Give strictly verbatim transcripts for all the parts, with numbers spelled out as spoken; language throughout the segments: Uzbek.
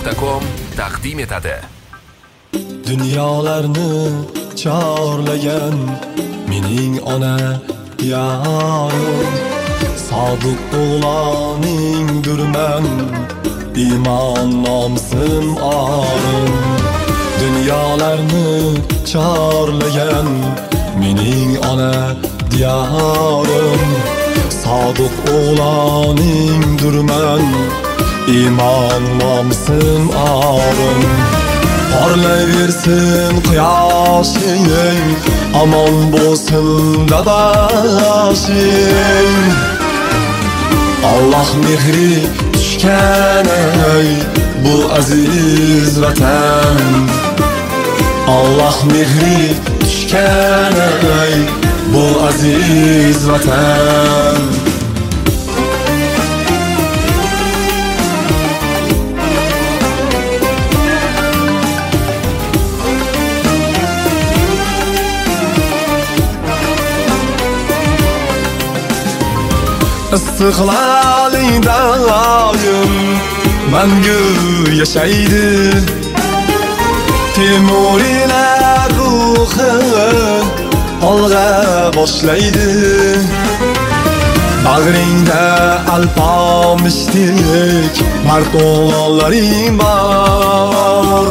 nuqta com taqdim etadi. Dunyolarni chorlagan mening ona yarim, sodiq o'g'loningdirman, iymon nomusim orim. Dunyolarni chorlagan mening ona diyorim, sodiq o'g'loningdirman, iymon nomusim orim. Parlayversin quyoshing, aman bo'lsin dadaşing. Allah mehri tushgan ey bu aziz vatan, Allah mehri tushgan ey bu aziz vatan. İstiqlalingda oyim mangu yashaydi, Temurilar ruhi olg'a boshlaydi. Bag'ringda alpomishdek mard o'g'lollaring bor.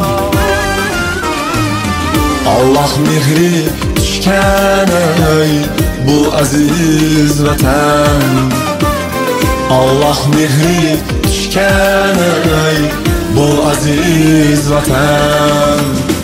Allah mehri tushgan ey bu aziz vatan, Allah mehri tushgan ey bu aziz vatan.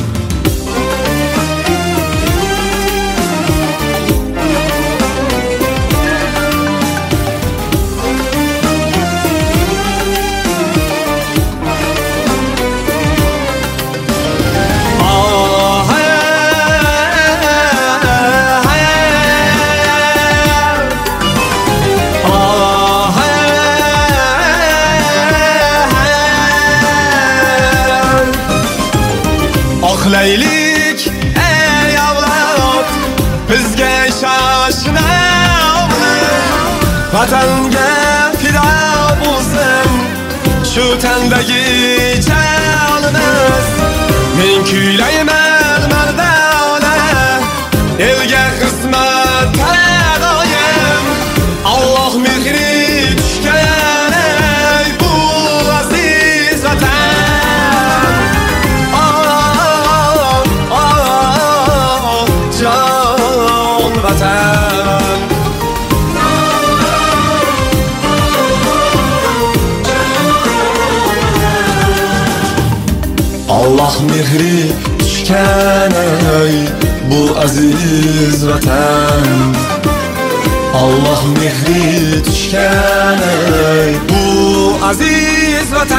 Oqlaylik ey avlod, bizga shoshna vatanga fido bo'lsin shu tandagi jonimiz. Men kuylayman mardona, elga xizmatda doim. Allah mehri tushgan ey bu aziz vatan, jon vatan. Allah mehri tushgan ey bu aziz vatan, Allah mehri tushgan ey bu aziz vatan.